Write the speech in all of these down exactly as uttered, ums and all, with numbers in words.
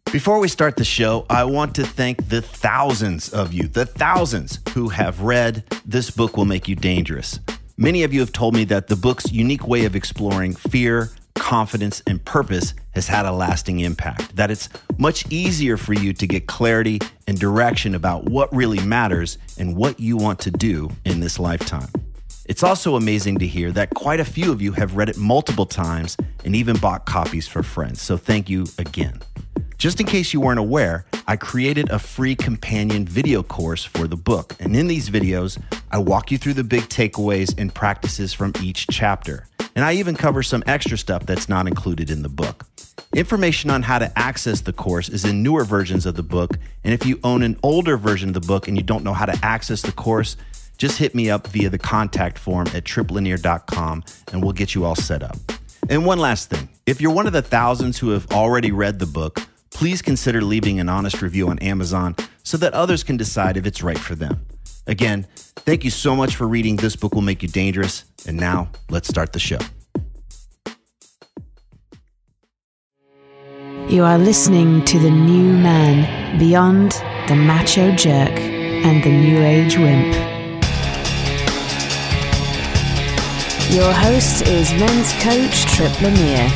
Before we start the show, I want to thank the thousands of you, the thousands who have read This Book Will Make You Dangerous. Many of you have told me that the book's unique way of exploring fear, confidence, and purpose has had a lasting impact, that it's much easier for you to get clarity and direction about what really matters and what you want to do in this lifetime. It's also amazing to hear that quite a few of you have read it multiple times and even bought copies for friends, so thank you again. Just in case you weren't aware, I created a free companion video course for the book. And in these videos, I walk you through the big takeaways and practices from each chapter. And I even cover some extra stuff that's not included in the book. Information on how to access the course is in newer versions of the book. And if you own an older version of the book and you don't know how to access the course, just hit me up via the contact form at trip lanier dot com and we'll get you all set up. And one last thing, if you're one of the thousands who have already read the book, please consider leaving an honest review on Amazon so that others can decide if it's right for them. Again, thank you so much for reading This Book Will Make You Dangerous. And now, let's start the show. You are listening to The New Man, Beyond the Macho Jerk and the New Age Wimp. Your host is men's coach Trip Lanier.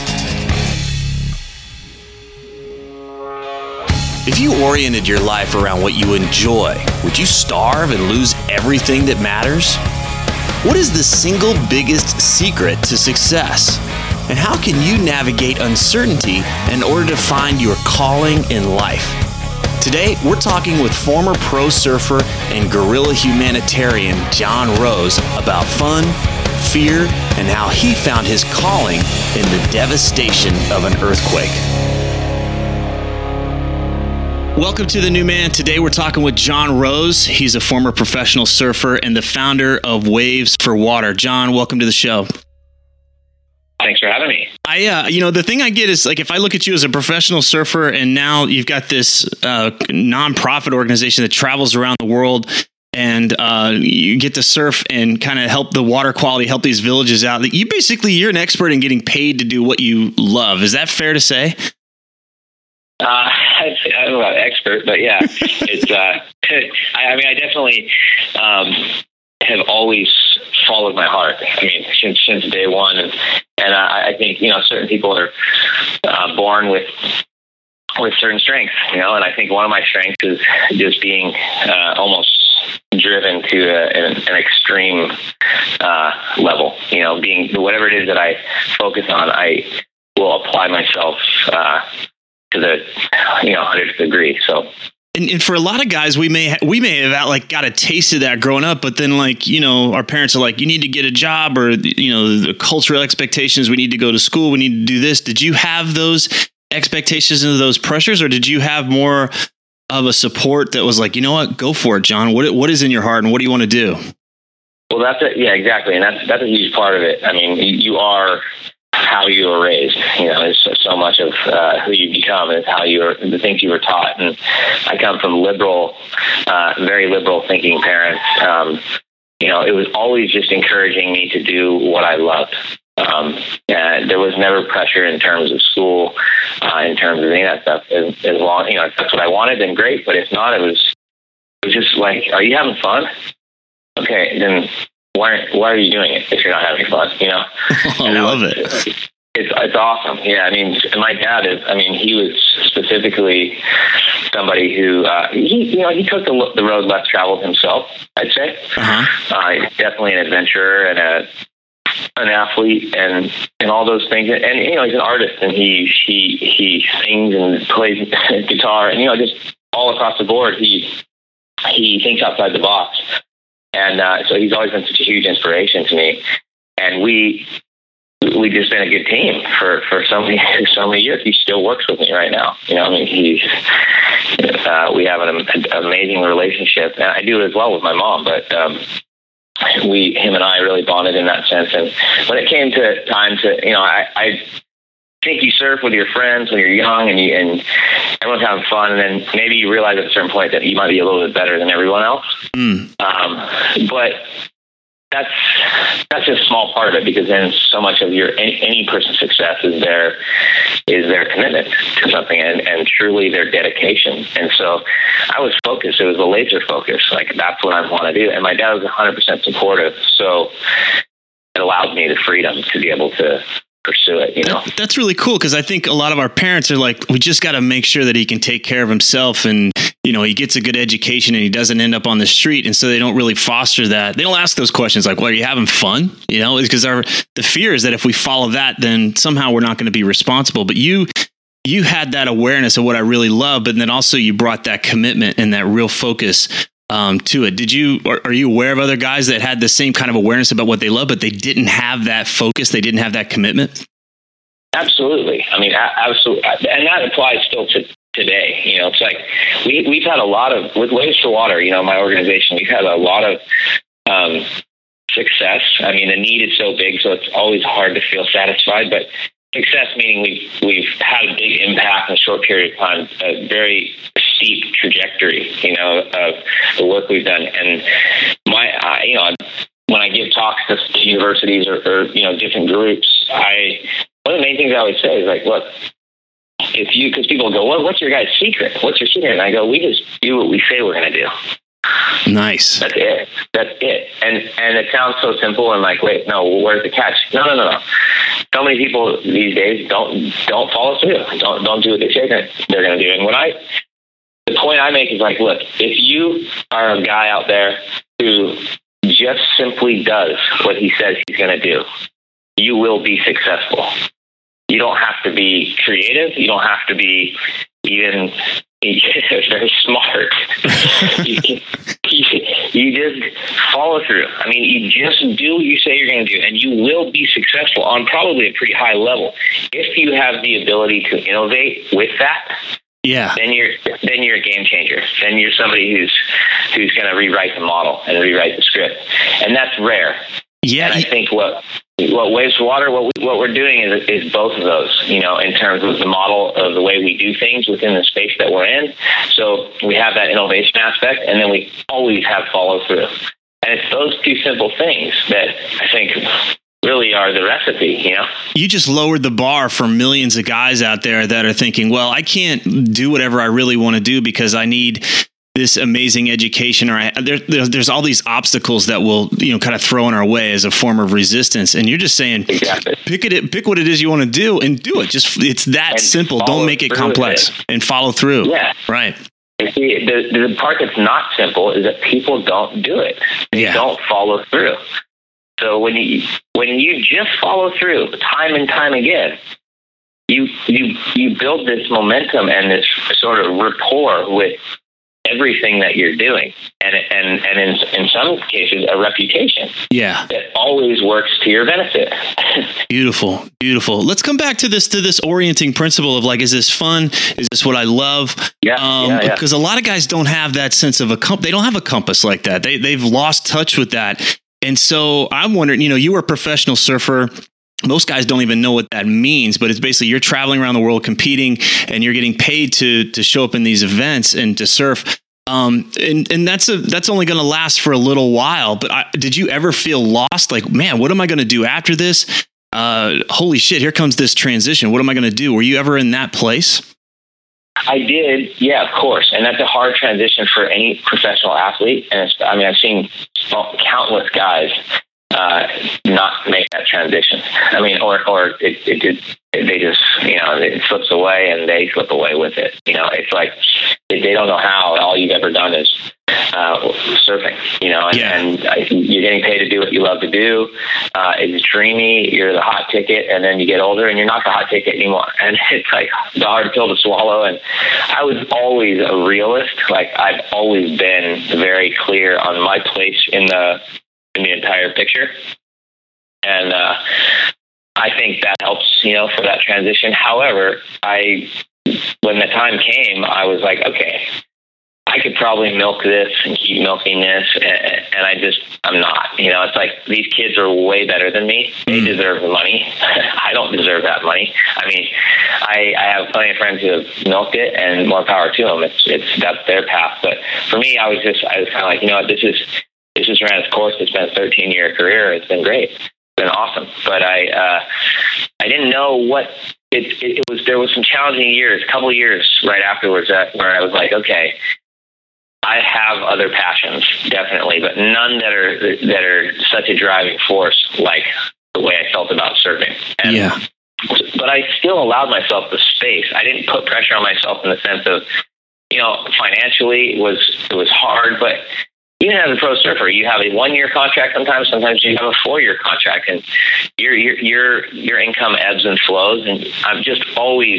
If you oriented your life around what you enjoy, would you starve and lose everything that matters? What is the single biggest secret to success? And how can you navigate uncertainty in order to find your calling in life? Today, we're talking with former pro surfer and guerrilla humanitarian John Rose about fun, fear, and how he found his calling in the devastation of an earthquake. Welcome to The New Man. Today we're talking with John Rose. He's a former professional surfer and the founder of Waves for Water. John, welcome to the show. Thanks for having me. I, uh, you know, the thing I get is like if I look at you as a professional surfer and now you've got this uh, nonprofit organization that travels around the world and uh, you get to surf and kind of help the water quality, help these villages out. You basically, you're an expert in getting paid to do what you love. Is that fair to say? Uh, I don't know about expert, but yeah, it's, uh, I, I mean, I definitely, um, have always followed my heart. I mean, since, since day one. And, and I, I think, you know, certain people are, uh, born with, with certain strengths, you know, and I think one of my strengths is just being, uh, almost driven to a, an, an extreme, uh, level, you know, being whatever it is that I focus on, I will apply myself, uh, to the, you know, hundredth degree. So, and, and for a lot of guys, we may ha- we may have like got a taste of that growing up, but then like, you know, our parents are like, you need to get a job, or you know, the cultural expectations. We need to go to school. We need to do this. Did you have those expectations and those pressures, or did you have more of a support that was like, you know what, go for it, John. What what is in your heart, and what do you want to do? Well, that's it. Yeah, exactly, and that's that's a huge part of it. I mean, you, you are how you were raised, you know, is so much of uh, who you become is how you are, the things you were taught. And I come from liberal, uh, very liberal thinking parents. Um, you know, it was always just encouraging me to do what I loved. Um, and there was never pressure in terms of school, uh, in terms of any of that stuff. As, as long, you know, if that's what I wanted, then great. But if not, it was, it was just like, are you having fun? Okay, then Why, why are you doing it if you're not having fun, you know? I love it. It's, it's awesome. Yeah, I mean, my dad is, I mean, he was specifically somebody who, uh, he, you know, he took the, the road less traveled himself, I'd say. Uh-huh. Uh, he's definitely an adventurer and a, an athlete and, and all those things. And, and, you know, he's an artist and he, he, he sings and plays guitar and, you know, just all across the board, he, he thinks outside the box. And uh, so he's always been such a huge inspiration to me. And we we just been a good team for, for so many so many years. He still works with me right now. You know, I mean, he's uh, we have an, an amazing relationship, and I do it as well with my mom. But um, we, him and I, really bonded in that sense. And when it came to time to, you know, I. I think you surf with your friends when you're young and you, and everyone's having fun, and then maybe you realize at a certain point that you might be a little bit better than everyone else. Mm. Um, but that's that's a small part of it, because then so much of your any, any person's success is their is their commitment to something and, and truly their dedication. And so I was focused. It was a laser focus. Like, that's what I want to do. And my dad was one hundred percent supportive. So it allowed me the freedom to be able to pursue it, you know. That, that's really cool, because I think a lot of our parents are like, we just got to make sure that he can take care of himself, and you know, he gets a good education and he doesn't end up on the street. And so they don't really foster that. They don't ask those questions like, well, are you having fun? You know, because our the fear is that if we follow that, then somehow we're not going to be responsible. But you you had that awareness of what I really love, but then also you brought that commitment and that real focus um, to it. Did you, are, are you aware of other guys that had the same kind of awareness about what they love, but they didn't have that focus? They didn't have that commitment? Absolutely. I mean, absolutely. And that applies still to today. You know, it's like we, we've had a lot of, with Waves for Water, you know, my organization, we've had a lot of um, success. I mean, the need is so big, so it's always hard to feel satisfied, but success meaning we've, we've had a big impact in a short period of time, a very steep trajectory, you know, of the work we've done. And my, I, you know, when I give talks to universities or, or, you know, different groups, I, one of the main things I always say is like, look, if you, because people go, well, what's your guy's secret? What's your secret? And I go, we just do what we say we're going to do. Nice. That's it. That's it. And and it sounds so simple and like, wait, no, where's the catch? No, no, no, no. So many people these days don't don't follow through. Don't don't do what they say they're going to do. And when I, the point I make is like, look, if you are a guy out there who just simply does what he says he's going to do, you will be successful. You don't have to be creative. You don't have to be even very smart. you, you, you just follow through. I mean, you just do what you say you're going to do, and you will be successful on probably a pretty high level. If you have the ability to innovate with that, yeah, then you're then you're a game changer. Then you're somebody who's who's going to rewrite the model and rewrite the script, and that's rare. Yeah, and I think what what Waves for Water, what we, what we're doing is is both of those. You know, in terms of the model of the way we do things within the space that we're in. So we have that innovation aspect, and then we always have follow through. And it's those two simple things that I think really are the recipe, you know? You just lowered the bar for millions of guys out there that are thinking, well, I can't do whatever I really want to do because I need this amazing education, or I, there, there's, there's all these obstacles that will, you know, kind of throw in our way as a form of resistance. And you're just saying, exactly. pick it, pick what it is you want to do and do it. Just, it's that and simple. Don't make it complex it. and follow through. Yeah. Right. See, the, the part that's not simple is that people don't do it. They yeah. don't follow through. So when you when you just follow through time and time again, you you you build this momentum and this sort of rapport with everything that you're doing, and and and in in some cases a reputation. Yeah, that always works to your benefit. Beautiful, beautiful. Let's come back to this to this orienting principle of like, is this fun? Is this what I love? Yeah, um, yeah, yeah. Because a lot of guys don't have that sense of a comp. They don't have a compass like that. They they've lost touch with that. And so I'm wondering, you know, you were a professional surfer. Most guys don't even know what that means, but it's basically you're traveling around the world competing and you're getting paid to to show up in these events and to surf. Um, and, and that's a, that's only going to last for a little while. But I, did you ever feel lost? Like, man, what am I going to do after this? Uh, holy shit, here comes this transition. What am I going to do? Were you ever in that place? I did, yeah, of course, and that's a hard transition for any professional athlete. And it's, I mean, I've seen countless guys uh, not make that transition. I mean, or or it, it, it they just, you know, it slips away and they slip away with it. You know, it's like they don't know how. All you've ever done is uh, surfing. You know, and, yeah. and you're getting paid to do what you love to do. Uh, it's dreamy. You're the hot ticket, and then you get older, and you're not the hot ticket anymore. And it's like the hard pill to swallow. And I was always a realist. Like I've always been very clear on my place in the in the entire picture, and uh, I think that helps, you know, for that transition. However, I when the time came, I was like, okay, I could probably milk this and keep milking this, and, and I just, I'm not. You know, it's like these kids are way better than me. They mm. deserve the money. I don't deserve that money. I mean, I, I have plenty of friends who have milked it, and more power to them. It's, it's that's their path. But for me, I was just, I was kind of like, you know what, this is it's just ran its course. It's been a thirteen year career. It's been great. It's been awesome. But I, uh, I didn't know what it, it, it was. There was some challenging years, a couple of years right afterwards that, where I was like, okay, I have other passions, definitely, but none that are, that are such a driving force like the way I felt about surfing. And, yeah. But I still allowed myself the space. I didn't put pressure on myself in the sense of, you know, financially it was, it was hard, but even as a pro surfer, you have a one year contract sometimes, sometimes you have a four year contract, and your, your, your, your income ebbs and flows. And I'm just always,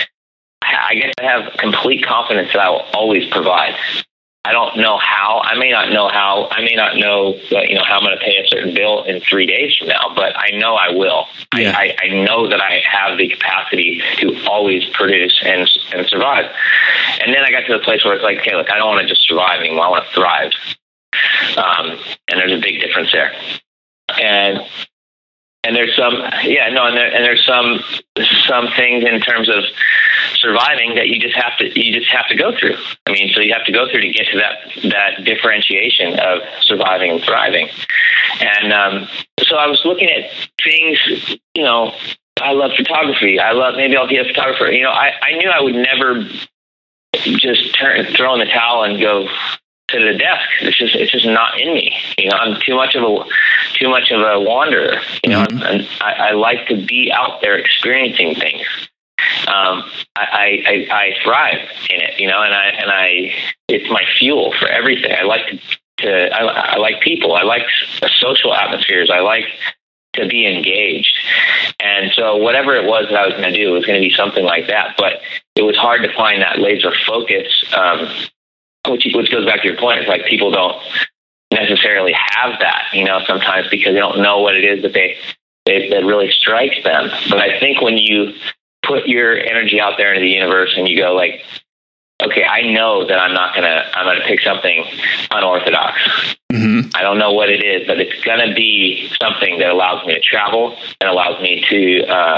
I guess I have complete confidence that I will always provide. I don't know how. I may not know how. I may not know, you know, how I'm going to pay a certain bill in three days from now, but I know I will. Yeah. I, I, I know that I have the capacity to always produce and and survive. And then I got to the place where it's like, okay, look, I don't want to just survive anymore. I want to thrive. Um, and there's a big difference there. And and there's some, yeah, no, and, there, and there's some some things in terms of surviving that you just have to you just have to go through. I mean, so you have to go through to get to that that differentiation of surviving and thriving. And um, so I was looking at things, you know, I love photography. I love, maybe I'll be a photographer. You know, I, I knew I would never just turn, throw in the towel and go to the desk. It's just, it's just not in me. You know, I'm too much of a, too much of a wanderer, you know, mm-hmm. and I, I like to be out there experiencing things. Um, I, I, I thrive in it, you know, and I, and I, it's my fuel for everything. I like to, to I, I like people. I like social atmospheres. I like to be engaged. And so whatever it was that I was going to do, it was going to be something like that. But it was hard to find that laser focus, um, which, which goes back to your point. It's like people don't necessarily have that, you know, sometimes because they don't know what it is that they, they that really strikes them. But I think when you put your energy out there into the universe and you go like, okay, I know that I'm not going to, I'm going to pick something unorthodox. Mm-hmm. I don't know what it is, but it's going to be something that allows me to travel and allows me to uh,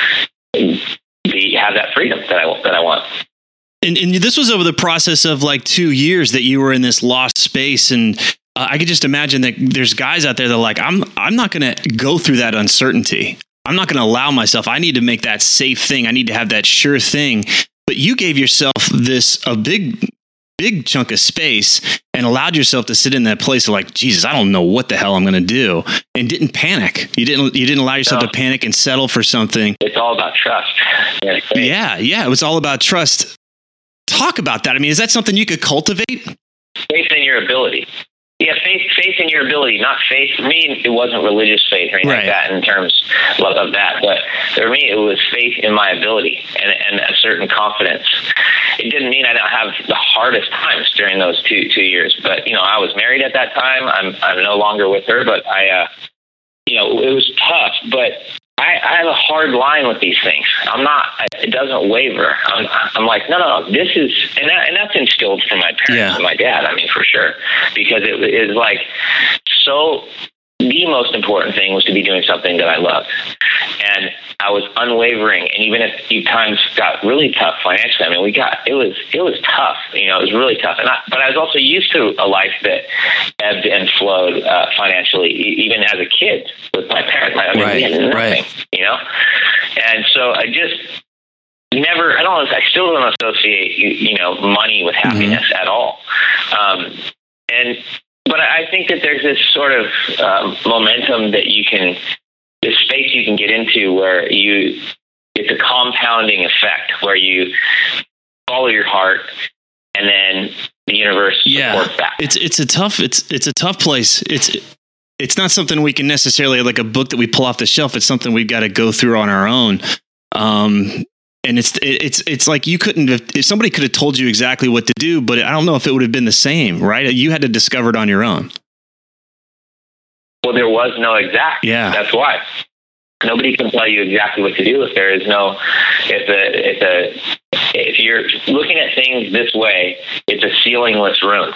be, have that freedom that I, that I want. And, and this was over the process of like two years that you were in this lost space. And uh, I could just imagine that there's guys out there that are like, I'm, I'm not going to go through that uncertainty. I'm not going to allow myself. I need to make that safe thing. I need to have that sure thing. But you gave yourself this, a big, big chunk of space and allowed yourself to sit in that place of like, Jesus, I don't know what the hell I'm going to do. And didn't panic. You didn't, you didn't allow yourself no. to panic and settle for something. It's all about trust. Yeah. Yeah. It was all about trust. Talk about that. I mean, is that something you could cultivate? Faith in your ability. Yeah, faith, faith in your ability, not faith. For me, it wasn't religious faith or anything right. like that in terms of that. But for me, it was faith in my ability and, and a certain confidence. It didn't mean I didn't have the hardest times during those two two years. But, you know, I was married at that time. I'm I'm no longer with her, but I, uh, you know, it was tough. But I, I have a hard line with these things. I'm not, it doesn't waver. I'm, I'm like, no, no, no, this is, and that, and that's instilled from my parents yeah. and my dad. I mean, for sure, because it is like, so the most important thing was to be doing something that I loved. And I was unwavering. And even if the times got really tough financially, I mean, we got, it was, it was tough, you know, it was really tough. And I, but I was also used to a life that ebbed and flowed uh, financially, e- even as a kid with my parents. I mean, right, we had nothing, right. you know? And so I just never, I don't, I still don't associate, you, you know, money with happiness mm-hmm. at all. Um, and, but I think that there's this sort of um, momentum that you can, this space you can get into where you, it's a compounding effect where you follow your heart and then the universe yeah. supports that. It's, it's a tough, it's, it's a tough place. It's, it's not something we can necessarily like a book that we pull off the shelf. It's something we've got to go through on our own. Um, and it's, it's, it's like you couldn't have, if somebody could have told you exactly what to do, but I don't know if it would have been the same, right? You had to discover it on your own. Well, there was no exact. Yeah. That's why. Nobody can tell you exactly what to do if there is no, if a, if a, if you're looking at things this way, it's a ceilingless room.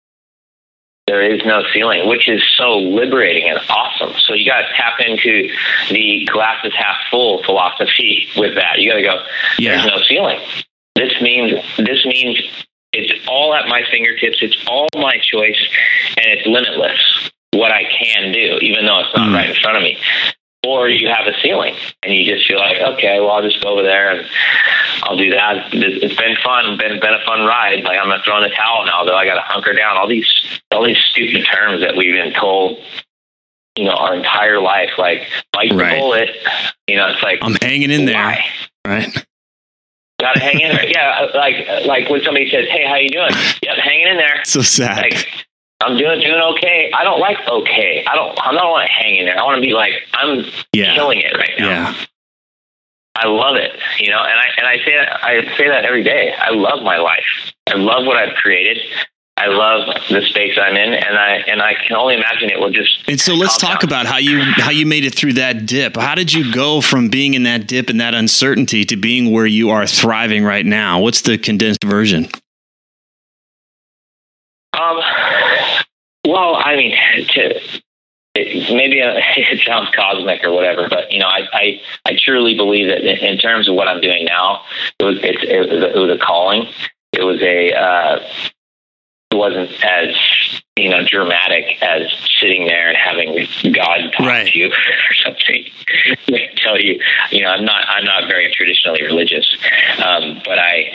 There is no ceiling, which is so liberating and awesome. So you got to tap into the glass is half full philosophy with that. You got to go, yeah. there's no ceiling. This means, this means it's all all at my fingertips. It's all my choice, and it's limitless what I can do, even though it's not mm. right in front of me. Or you have a ceiling, and you just feel like, okay, well, I'll just go over there and I'll do that. It's been fun, been been a fun ride. Like, I'm gonna throw in the towel now, though. I got to hunker down. All these all these stupid terms that we've been told, you know, our entire life, like bite right. the bullet. You know, it's like, I'm hanging in why? there, right? Got to hang in there. Yeah, like like when somebody says, "Hey, how you doing?" Yep, hanging in there. So sad. Like, I'm doing doing okay. I don't like okay. I don't. I don't want to hang in there. I want to be like, I'm yeah. killing it right now. Yeah. I love it, you know, and I and I say that I say that every day. I love my life. I love what I've created. I love the space I'm in, and I and I can only imagine it will just. And so let's talk about how you how you made it through that dip. How did you go from being in that dip and that uncertainty to being where you are thriving right now? What's the condensed version? Um. Well, I mean, to, it, maybe uh, it sounds cosmic or whatever, but you know, I, I, I truly believe that in, in terms of what I'm doing now, it was it's, it, was a, it was a calling. It was a uh, it wasn't as you know dramatic as sitting there and having God talk right. to you or something. Tell you, you know, I'm not I'm not very traditionally religious, um, but I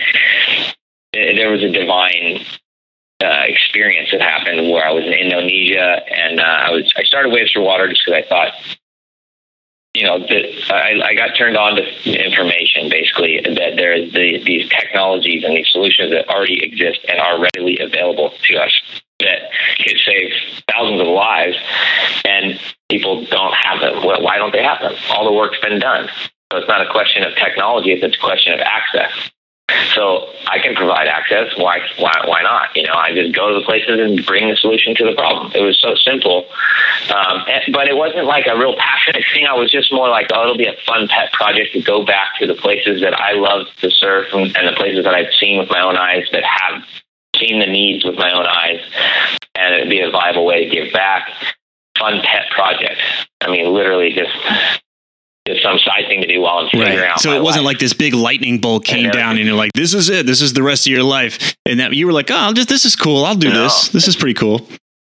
there was a divine. Uh, experience that happened where I was in Indonesia, and uh, I was I started Waves for Water just because I thought, you know, that I, I got turned on to information, basically, that there is the, these technologies and these solutions that already exist and are readily available to us that could save thousands of lives, and people don't have them. Well, why don't they have them? All the work's been done. So it's not a question of technology; it's a question of access. So I can provide access. Why, why, why not? You know, I just go to the places and bring the solution to the problem. It was so simple. Um, and, but it wasn't like a real passionate thing. I was just more like, oh, it'll be a fun pet project to go back to the places that I love to surf and, and the places that I've seen with my own eyes, that have seen the needs with my own eyes. And it'd be a viable way to give back. Fun pet project. I mean, literally just... It's some side thing to do while I'm figuring right. out. So my it wasn't life. like this big lightning bolt came down and you're like, this is it. This is the rest of your life. And that you were like, oh, I'll just, this is cool. I'll do no. this. This is pretty cool.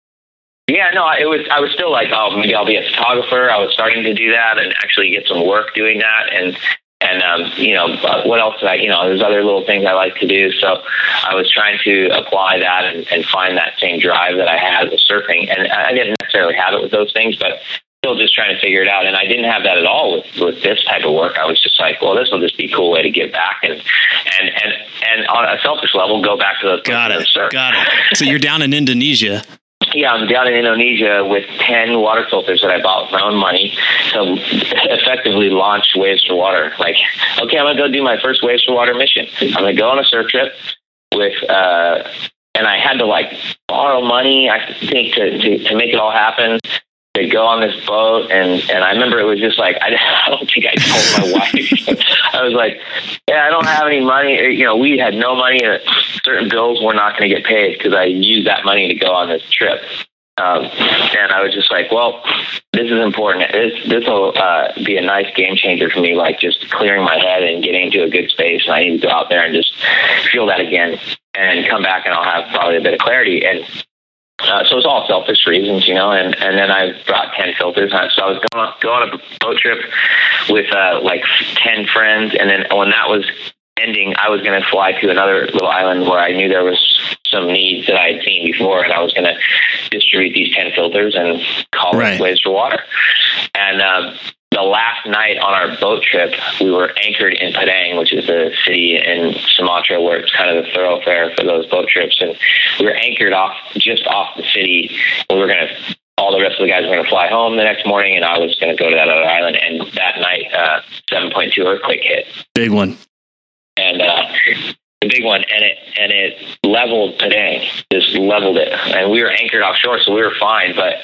Yeah, no, it was, I was still like, oh, maybe I'll be a photographer. I was starting to do that and actually get some work doing that. And, and, um, you know, what else did I, you know, there's other little things I like to do. So I was trying to apply that and, and find that same drive that I had with surfing. And I didn't necessarily have it with those things, but still just trying to figure it out. And I didn't have that at all with, with this type of work. I was just like, well, this will just be a cool way to give back. And, and, and, and on a selfish level, go back to the Got it. Got it. So you're down in Indonesia. Yeah, I'm down in Indonesia with ten water filters that I bought with my own money to effectively launch Waves for Water. Like, okay, I'm going to go do my first Waves for Water mission. I'm going to go on a surf trip with, uh, and I had to like borrow money, I think, to, to, to make it all happen. To go on this boat, and, and I remember it was just like, I, I don't think I told my wife. I was like, yeah, I don't have any money. You know, we had no money. Certain bills were not going to get paid because I used that money to go on this trip. Um, and I was just like, well, this is important. This this will uh, be a nice game changer for me, like just clearing my head and getting into a good space. And I need to go out there and just feel that again and come back, and I'll have probably a bit of clarity. And Uh, so it's all selfish reasons, you know, and, and then I brought ten filters. So I was going on, going on a boat trip with uh, like ten friends. And then when that was ending, I was going to fly to another little island where I knew there was some needs that I had seen before. And I was going to distribute these ten filters and call right. it Waves for Water. And uh, the last night on our boat trip, we were anchored in Padang, which is the city in Sumatra where it's kind of the thoroughfare for those boat trips. And we were anchored off, just off the city. We were going to, all the rest of the guys were going to fly home the next morning, and I was going to go to that other island. And that night, uh, seven point two earthquake hit. Big one. And, uh, the big one, and it, and it leveled Padang, just leveled it. And we were anchored offshore, so we were fine, but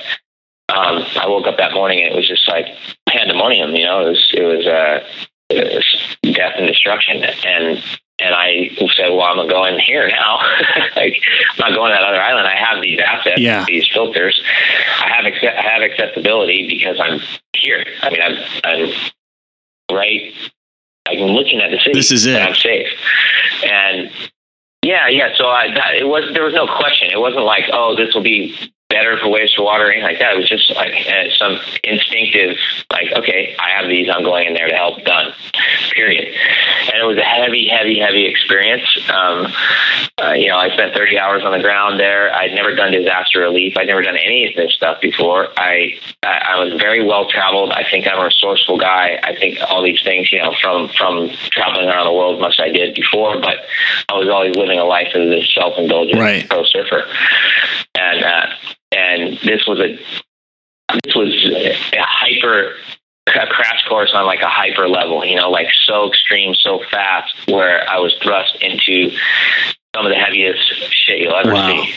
Um, I woke up that morning and it was just like pandemonium, you know, it was, it was, uh, it was death and destruction. And, and I said, well, I'm going to go in here now. Like, I'm not going to that other island. I have these assets, yeah. these filters. I have, accept, I have accessibility because I'm here. I mean, I'm, I'm right. I'm looking at the city. This is it. I'm safe. And, Yeah, yeah. So I, that, it was there was no question. It wasn't like, oh, this will be better for wastewater or anything like that. It was just like uh, some instinctive, like, okay, I have these, I'm going in there to help, done, period. And it was a heavy, heavy, heavy experience. Um, uh, you know, I spent thirty hours on the ground there. I'd never done disaster relief. I'd never done any of this stuff before. I, I, I was very well traveled. I think I'm a resourceful guy. I think all these things, you know, from, from traveling around the world, much I did before, but I was always living a life of this self-indulgent right. pro surfer. And, uh, And this was a this was a hyper a crash course on like a hyper level, you know, like so extreme, so fast, where I was thrust into some of the heaviest shit you'll ever wow. see.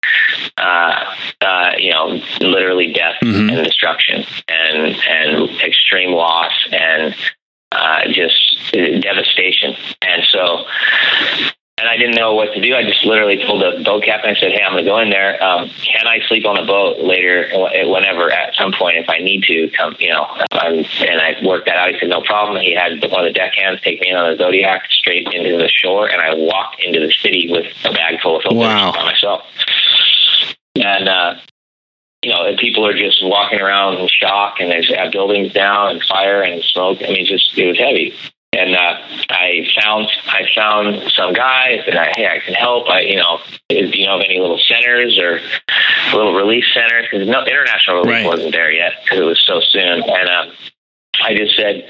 Uh, uh, you know, literally death mm-hmm. and destruction, and and extreme loss, and uh, just devastation. And so. And I didn't know what to do. I just literally told the boat captain, I said, hey, I'm going to go in there. Um, can I sleep on the boat later, whenever, at some point, if I need to come, you know, um, and I worked that out. He said, no problem. He had one of the deckhands take me in on the Zodiac straight into the shore. And I walked into the city with a bag full of filters wow. by myself. And, uh, you know, people are just walking around in shock, and there's uh, buildings down and fire and smoke. I mean, just, it was heavy. And uh, I found I found some guy. I said, "Hey, I can help. I, you know, do you know of any little centers or little relief centers?" Because no international relief right. wasn't there yet because it was so soon. And uh, I just said,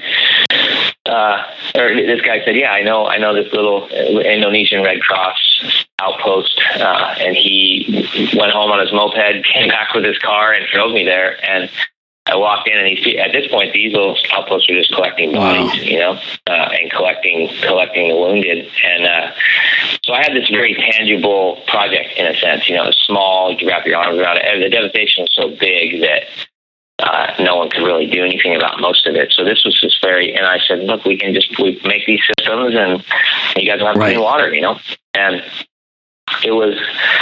uh, or this guy said, "Yeah, I know. I know this little Indonesian Red Cross outpost." Uh, and he went home on his moped, came back with his car, and drove me there. And I walked in, and he, at this point, these little outposts are just collecting bodies, wow. you know, uh, and collecting collecting the wounded. And uh, so I had this very tangible project, in a sense. You know, it's small, you can wrap your arms around it. And the devastation was so big that uh, no one could really do anything about most of it. So this was just very, and I said, look, we can just we make these systems, and you guys will have right. clean water, you know. And it was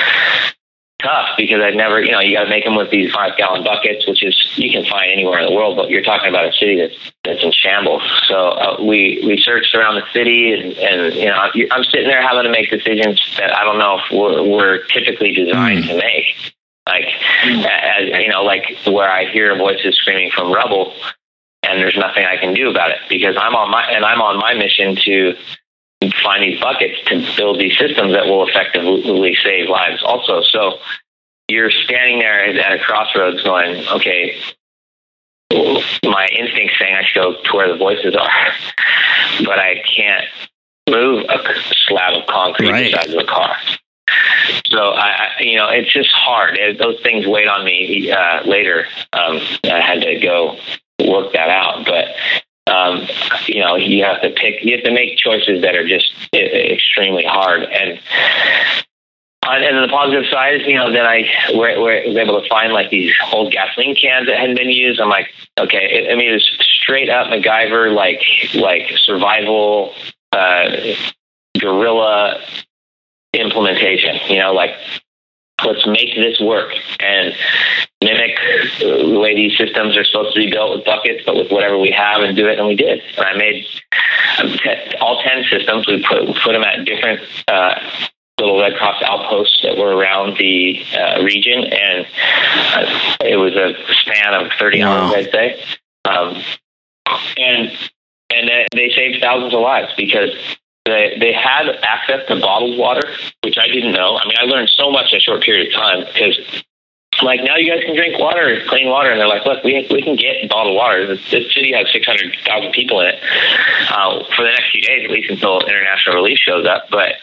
tough because I'd never, you know, you got to make them with these five gallon buckets, which is, you can find anywhere in the world, but you're talking about a city that's, that's in shambles. So uh, we, we searched around the city, and, and, you know, I'm sitting there having to make decisions that I don't know if we're, we're typically designed mm. to make. Like, as, you know, like where I hear voices screaming from rubble, and there's nothing I can do about it because I'm on my, and I'm on my mission to find these buckets to build these systems that will effectively save lives also. So you're standing there at a crossroads going, okay, my instinct's saying I should go to where the voices are, but I can't move a slab of concrete right. beside the car. So I, I, you know, it's just hard. It, those things weighed on me uh, later. Um, I had to go work that out, but Um, you know, you have to pick, you have to make choices that are just extremely hard. And and then the positive side is, you know, then I were, were, was able to find like these old gasoline cans that hadn't been used. I'm like, okay, it, I mean, it was straight up MacGyver, like, like survival, uh, guerrilla implementation, you know, like, let's make this work and mimic the way these systems are supposed to be built with buckets, but with whatever we have, and do it. And we did. And I made all ten systems. We put put them at different uh, little Red Cross outposts that were around the uh, region, and uh, it was a span of thirty wow. hours, I'd say. Um, and and they saved thousands of lives because They, they had access to bottled water, which I didn't know. I mean, I learned so much in a short period of time because, like, now you guys can drink water, clean water. And they're like, look, we we can get bottled water. This, this city has six hundred thousand people in it uh, for the next few days, at least until international relief shows up. But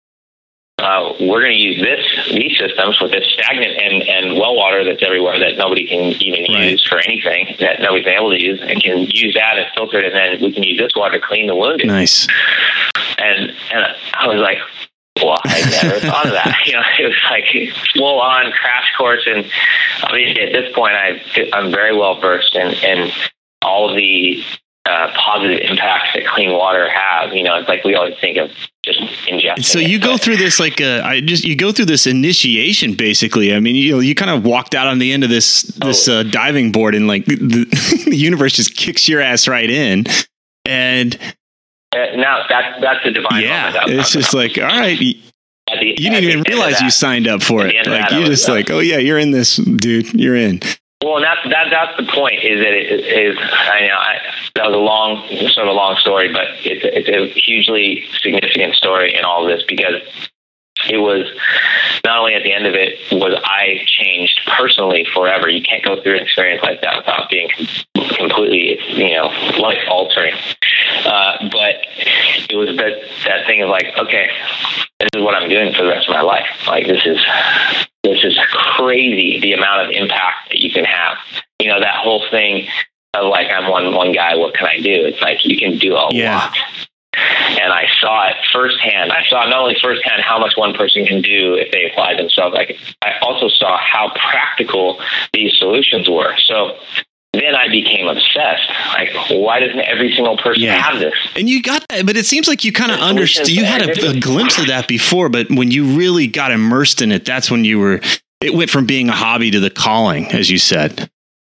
uh, we're going to use this these systems with this stagnant and, and well water that's everywhere that nobody can even right. use for anything, that nobody's been able to use, and can use that and filter it, and then we can use this water to clean the wounded. Nice. And and I was like, well, I never thought of that. You know, it was like full on crash course. And I mean, at this point, I I'm very well versed in, in all of the uh, positive impacts that clean water have. You know, it's like we always think of just ingesting. So you it, go through this like uh, I just you go through this initiation basically. I mean, you know, you kind of walked out on the end of this this uh, diving board, and like the, the universe just kicks your ass right in, and. Uh, now that that's the divine yeah, moment. it's just like, all right, the, you didn't even realize that, you signed up for it. Like you just like, oh yeah, you're in this, dude. You're in. Well, and that's that. That's the point. Is that it is? I know I, that was a long, sort of a long story, but it's it's a hugely significant story in all of this, because it was not only at the end of it was I changed personally forever. You can't go through an experience like that without being completely, you know, life altering. Uh, but it was that that thing of like, okay, this is what I'm doing for the rest of my life. Like this is this is crazy, the amount of impact that you can have. You know, that whole thing of like, I'm one one guy, what can I do? It's like you can do a yeah. lot. And I saw it firsthand. I saw not only firsthand how much one person can do if they apply themselves, I, I also saw how practical these solutions were. So then I became obsessed. Like, why doesn't every single person yeah. have this? And you got that, but it seems like you kind of understood. You had a, a glimpse of that before, but when you really got immersed in it, that's when you were, it went from being a hobby to the calling, as you said.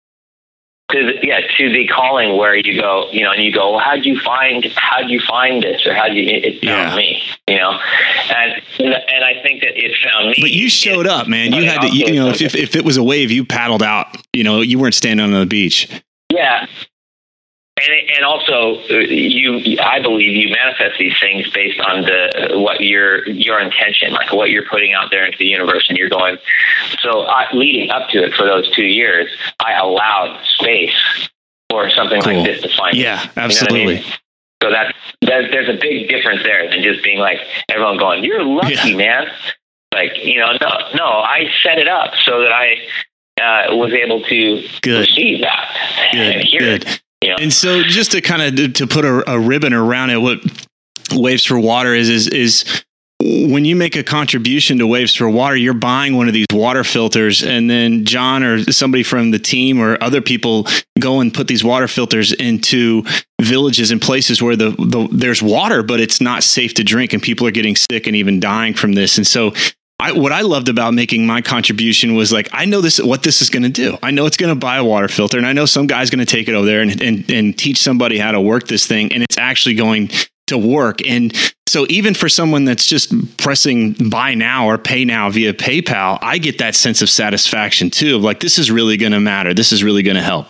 To the, yeah, to the calling where you go, you know, and you go, well, how'd you find, how'd you find this? Or how'd you, it, it found yeah. me, you know? And, and I think that it found me. But you showed up, man. You had to, you, you know, if, if it was a wave, you paddled out, you know, you weren't standing on the beach. Yeah. And and also, you, I believe you manifest these things based on the what your your intention, like what you're putting out there into the universe, and you're going. So I, leading up to it for those two years, I allowed space for something cool. like this to find. Yeah, me. Absolutely. You know what I mean? So that, that there's a big difference there than just being like everyone going, "You're lucky, yeah. man." Like, you know, no, no, I set it up so that I uh, was able to Good. receive that Good. and hear Good. it. You know? And so just to kind of to put a, a ribbon around it, what Waves for Water is, is, is when you make a contribution to Waves for Water, you're buying one of these water filters, and then John or somebody from the team or other people go and put these water filters into villages and places where the, the there's water, but it's not safe to drink, and people are getting sick and even dying from this. And so I, what I loved about making my contribution was like, I know this, what this is going to do. I know it's going to buy a water filter, and I know some guy's going to take it over there and, and, and teach somebody how to work this thing. And it's actually going to work. And so even for someone that's just pressing buy now or pay now via PayPal, I get that sense of satisfaction too, of like, this is really going to matter. This is really going to help.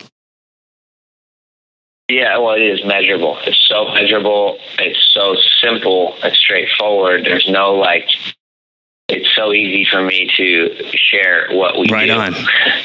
Yeah, well, it is measurable. It's so measurable. It's so simple and straightforward. There's no like, it's so easy for me to share what we right do. on.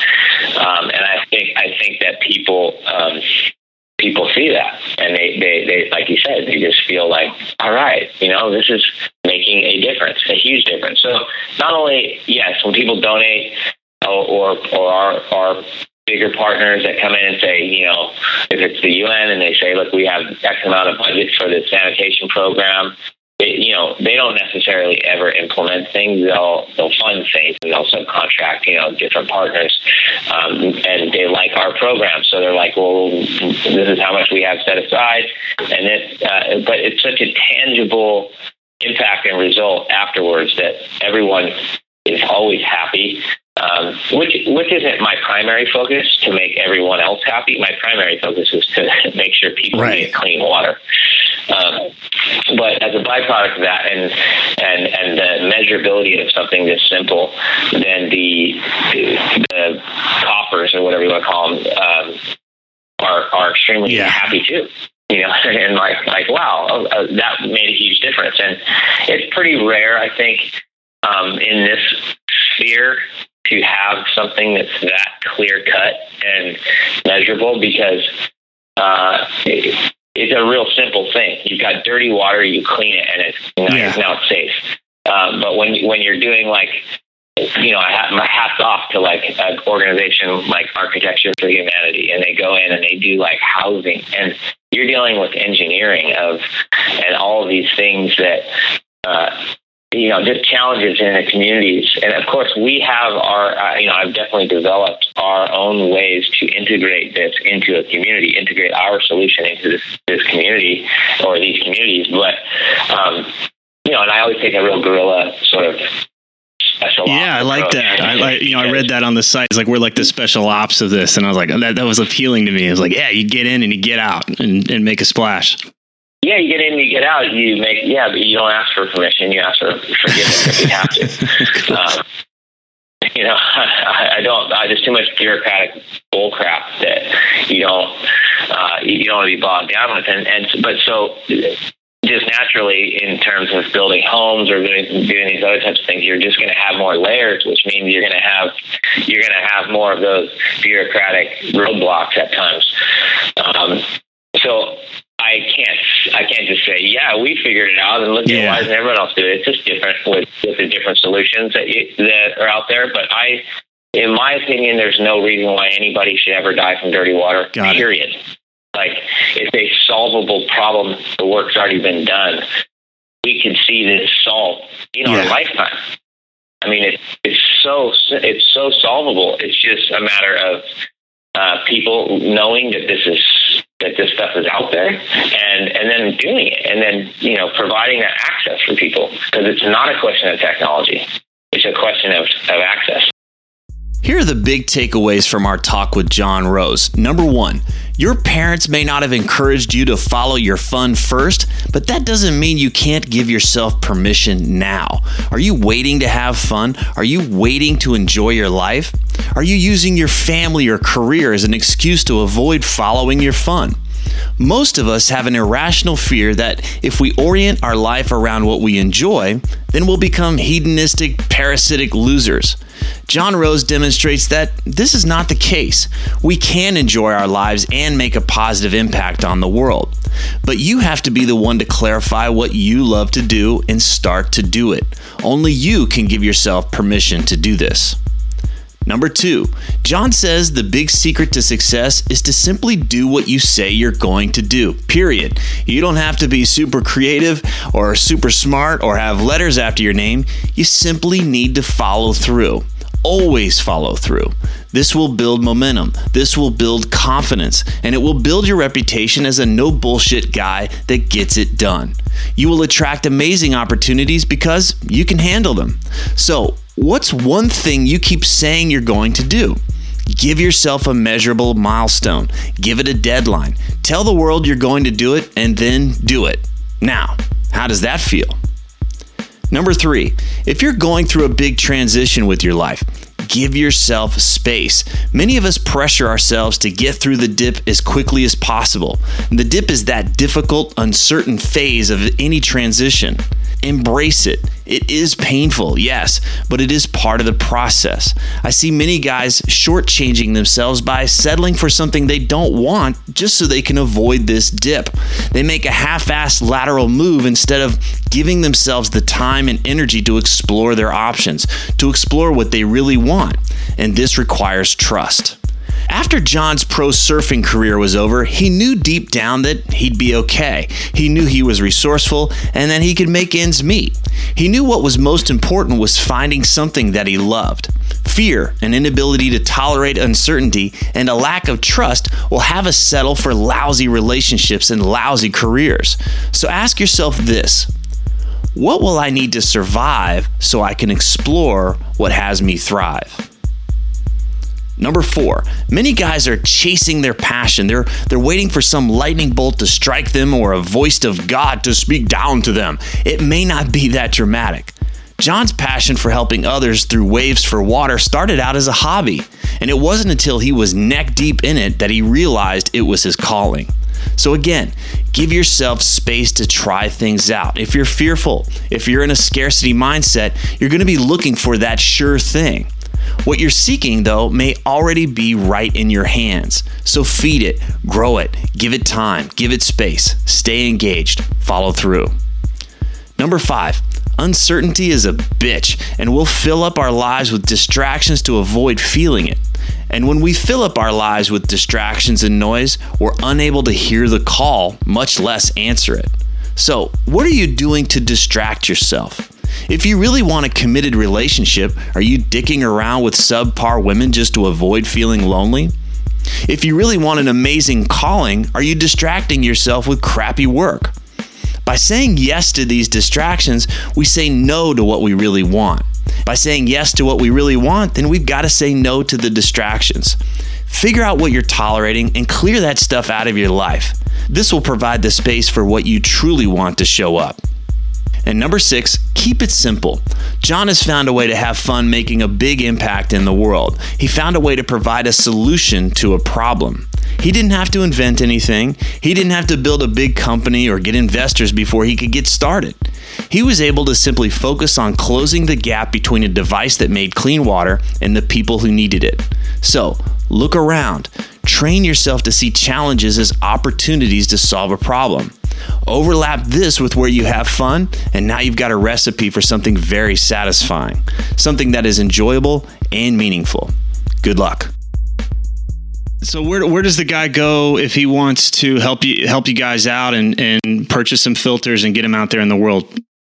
um, and I think I think that people um, people see that, and they, they, they, like you said, they just feel like, all right, you know, this is making a difference, a huge difference. So not only, yes, when people donate or or, or our, our bigger partners that come in and say, you know, if it's the U N and they say, look, we have X amount of budget for the sanitation program. They, you know, they don't necessarily ever implement things. They'll they'll fund things, and they'll subcontract, you know, different partners, um, and they like our program, so they're like, well, this is how much we have set aside, and it. Uh, but it's such a tangible impact and result afterwards that everyone is always happy. Um, which which isn't my primary focus, to make everyone else happy. My primary focus is to make sure people right. get clean water. Um, but as a byproduct of that, and and and the measurability of something this simple, then the the coffers, or whatever you want to call them, um, are are extremely yeah. happy too. You know, and like like wow, uh, that made a huge difference. And it's pretty rare, I think, um, in this sphere, to have something that's that clear cut and measurable, because uh, it, it's a real simple thing. You've got dirty water, you clean it, and it's now, yeah. it's, now it's safe. Um, but when when you're doing like, you know, I have my hats off to like an organization like Architecture for Humanity, and they go in and they do like housing, and you're dealing with engineering of and all of these things that. Uh, you know, just challenges in the communities. And of course, we have our, uh, you know, I've definitely developed our own ways to integrate this into a community, integrate our solution into this, this community or these communities. But, um, you know, and I always take a real guerrilla sort of special ops. Yeah, I like that. I like, you know, I read that on the site. It's like, we're like the special ops of this. And I was like, that, that was appealing to me. It was like, yeah, you get in and you get out and, and make a splash. yeah, you get in, you get out, you make, yeah, but you don't ask for permission. You ask for forgiveness if you have to. Um, you know, I, I don't, I, there's too much bureaucratic bull crap that you don't, uh, you don't want to be bogged down with. And, and, but so just naturally in terms of building homes or doing, doing these other types of things, you're just going to have more layers, which means you're going to have, you're going to have more of those bureaucratic roadblocks at times. Um, so I can't, I can't just say, yeah, we figured it out and look at yeah. why doesn't everyone else do it? It's just different with, with the different solutions that you, that are out there. But I, in my opinion, there's no reason why anybody should ever die from dirty water, Got period. It. Like, it's a solvable problem. The work's already been done. We can see this solved in yeah. our lifetime. I mean, it, it's so it's so solvable. It's just a matter of uh, people knowing that this is that this stuff is out there, and and then doing it, and then you know providing that access for people, because it's not a question of technology; it's a question of, of access. Here are the big takeaways from our talk with John Rose. Number one, your parents may not have encouraged you to follow your fun first, but that doesn't mean you can't give yourself permission now. Are you waiting to have fun? Are you waiting to enjoy your life? Are you using your family or career as an excuse to avoid following your fun? Most of us have an irrational fear that if we orient our life around what we enjoy, then we'll become hedonistic, parasitic losers. John Rose demonstrates that this is not the case. We can enjoy our lives and make a positive impact on the world. But you have to be the one to clarify what you love to do and start to do it. Only you can give yourself permission to do this. Number two, John says the big secret to success is to simply do what you say you're going to do, period. You don't have to be super creative or super smart or have letters after your name. You simply need to follow through. Always follow through. This will build momentum. This will build confidence, and it will build your reputation as a no bullshit guy that gets it done. You will attract amazing opportunities because you can handle them. So, what's one thing you keep saying you're going to do? Give yourself a measurable milestone. Give it a deadline. Tell the world you're going to do it and then do it. Now, how does that feel? Number three, if you're going through a big transition with your life, give yourself space. Many of us pressure ourselves to get through the dip as quickly as possible. And the dip is that difficult, uncertain phase of any transition. Embrace it. It is painful, yes, but it is part of the process. I see many guys shortchanging themselves by settling for something they don't want just so they can avoid this dip. They make a half-assed lateral move instead of giving themselves the time and energy to explore their options, to explore what they really want. And this requires trust. After John's pro surfing career was over, he knew deep down that he'd be okay. He knew he was resourceful and that he could make ends meet. He knew what was most important was finding something that he loved. Fear, an inability to tolerate uncertainty, and a lack of trust will have us settle for lousy relationships and lousy careers. So ask yourself this: what will I need to survive so I can explore what has me thrive? Number four, many guys are chasing their passion. They're, they're waiting for some lightning bolt to strike them or a voice of God to speak down to them. It may not be that dramatic. John's passion for helping others through Waves for Water started out as a hobby, and it wasn't until he was neck deep in it that he realized it was his calling. So again, give yourself space to try things out. If you're fearful, if you're in a scarcity mindset, you're going to be looking for that sure thing. What you're seeking, though, may already be right in your hands. So feed it, grow it, give it time, give it space, stay engaged, follow through. Number five, uncertainty is a bitch, and we'll fill up our lives with distractions to avoid feeling it. And when we fill up our lives with distractions and noise, we're unable to hear the call, much less answer it. So, what are you doing to distract yourself? If you really want a committed relationship, are you dicking around with subpar women just to avoid feeling lonely? If you really want an amazing calling, are you distracting yourself with crappy work? By saying yes to these distractions, we say no to what we really want. By saying yes to what we really want, then we've got to say no to the distractions. Figure out what you're tolerating and clear that stuff out of your life. This will provide the space for what you truly want to show up. And number six, keep it simple. John has found a way to have fun making a big impact in the world. He found a way to provide a solution to a problem. He didn't have to invent anything. He didn't have to build a big company or get investors before he could get started. He was able to simply focus on closing the gap between a device that made clean water and the people who needed it. So, look around. Train yourself to see challenges as opportunities to solve a problem. Overlap this with where you have fun, and now you've got a recipe for something very satisfying, something that is enjoyable and meaningful. Good luck. So where where does the guy go if he wants to help you help you guys out and, and purchase some filters and get them out there in the world?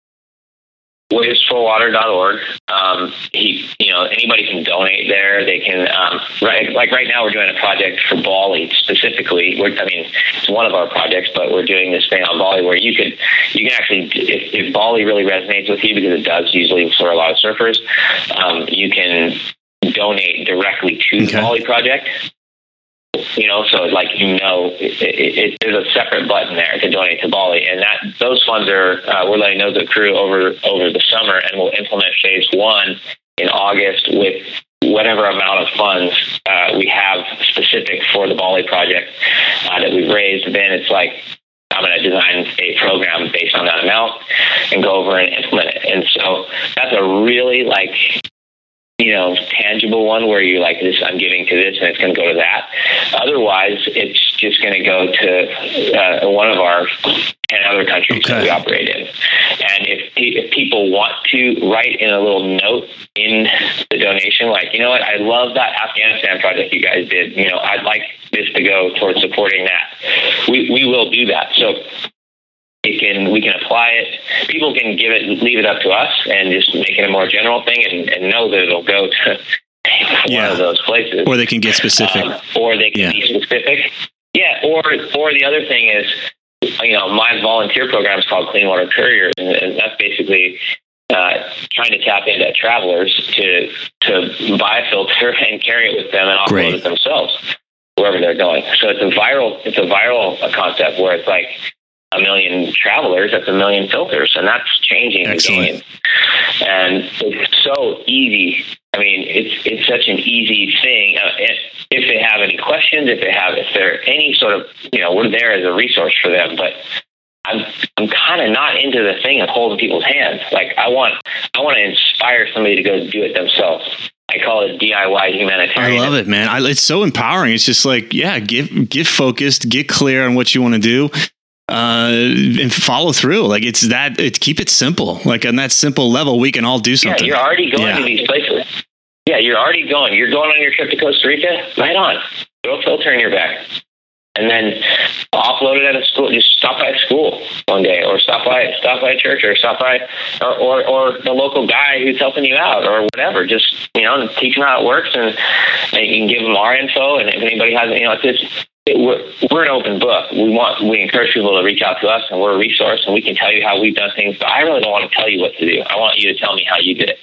waste for water dot org. Um, he, you know, anybody can donate there. They can, um, right, like right now we're doing a project for Bali specifically. We're, I mean, it's one of our projects, but we're doing this thing on Bali where you could, you can actually, if, if Bali really resonates with you, because it does usually for a lot of surfers, um, you can donate directly to okay. the Bali project. You know, so like, you know, it, it, it, there's a separate button there to donate to Bali, and that those funds are uh, we're letting those accrue over over the summer, and we'll implement phase one in August with whatever amount of funds uh, we have specific for the Bali project uh, that we've raised. Then it's like, I'm going to design a program based on that amount and go over and implement it. And so that's a really like, you know, tangible one where you're like, this, I'm giving to this and it's going to go to that. Otherwise, it's just going to go to uh, one of our ten other countries okay. that we operate in. And if, if people want to write in a little note in the donation, like, you know what, I love that Afghanistan project you guys did. You know, I'd like this to go towards supporting that. We we will do that. So It can we can apply it. People can give it, leave it up to us, and just make it a more general thing, and, and know that it'll go to yeah. one of those places. Or they can get specific. Um, or they can yeah. be specific. Yeah. Or or the other thing is, you know, my volunteer program is called Clean Water Couriers, and, and that's basically uh, trying to tap into travelers to to buy a filter and carry it with them and offload Great. it themselves wherever they're going. So it's a viral it's a viral concept where it's like, a million travelers, that's a million filters, and that's changing Excellent. the game. And it's so easy. I mean, it's it's such an easy thing. Uh, if, if they have any questions, if they have, if they're any sort of, you know, we're there as a resource for them. But I'm I'm kind of not into the thing of holding people's hands. Like I want I want to inspire somebody to go do it themselves. I call it D I Y humanitarian. I love it, man. I, it's so empowering. It's just like, yeah, get get focused, get clear on what you want to do. Uh, and follow through. Like it's that, it keep it simple. Like on that simple level, we can all do something. Yeah, you're already going yeah. to these places. Yeah, you're already going. You're going on your trip to Costa Rica? Right on. Throw a filter in your bag. And then offload it at a school. Just stop by a school one day, or stop by stop by a church, or stop by, or, or, or the local guy who's helping you out, or whatever. Just, you know, teach them how it works, and, and you can give them our info. And if anybody has, you know, it's just, It, we're, we're an open book. We want, we encourage people to reach out to us, and we're a resource, and we can tell you how we've done things. But I really don't want to tell you what to do. I want you to tell me how you did it.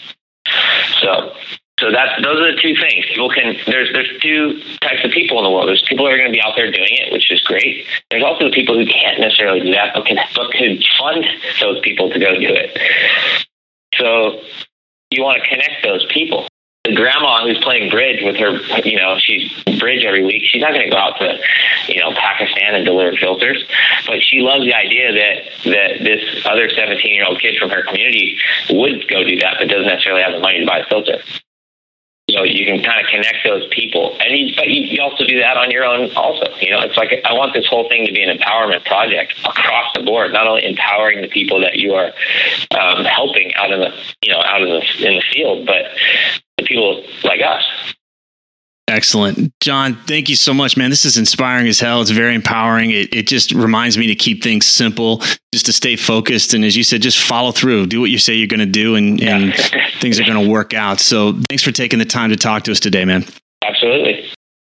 So, so that's those are the two things. People can. There's there's two types of people in the world. There's people who are going to be out there doing it, which is great. There's also the people who can't necessarily do that, but can but could fund those people to go do it. So you want to connect those people. The grandma who's playing bridge with her, you know, she's bridge every week. She's not going to go out to, you know, Pakistan and deliver filters, but she loves the idea that, that this other seventeen-year-old kid from her community would go do that, but doesn't necessarily have the money to buy a filter. So you can kind of connect those people. And you, but you, you also do that on your own also. You know, it's like, I want this whole thing to be an empowerment project across the board, not only empowering the people that you are um, helping out in the, you know, out in the, in the field, but the people like us. Excellent. John, thank you so much, man. This is inspiring as hell. It's very empowering. It, it just reminds me to keep things simple, just to stay focused. And as you said, just follow through, do what you say you're going to do, and, yeah. and things are going to work out. So thanks for taking the time to talk to us today, man. Absolutely.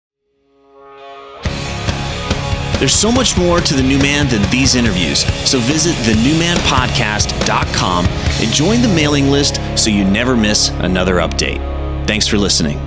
There's so much more to The New Man than these interviews. So visit the new man podcast dot com and join the mailing list so you never miss another update. Thanks for listening.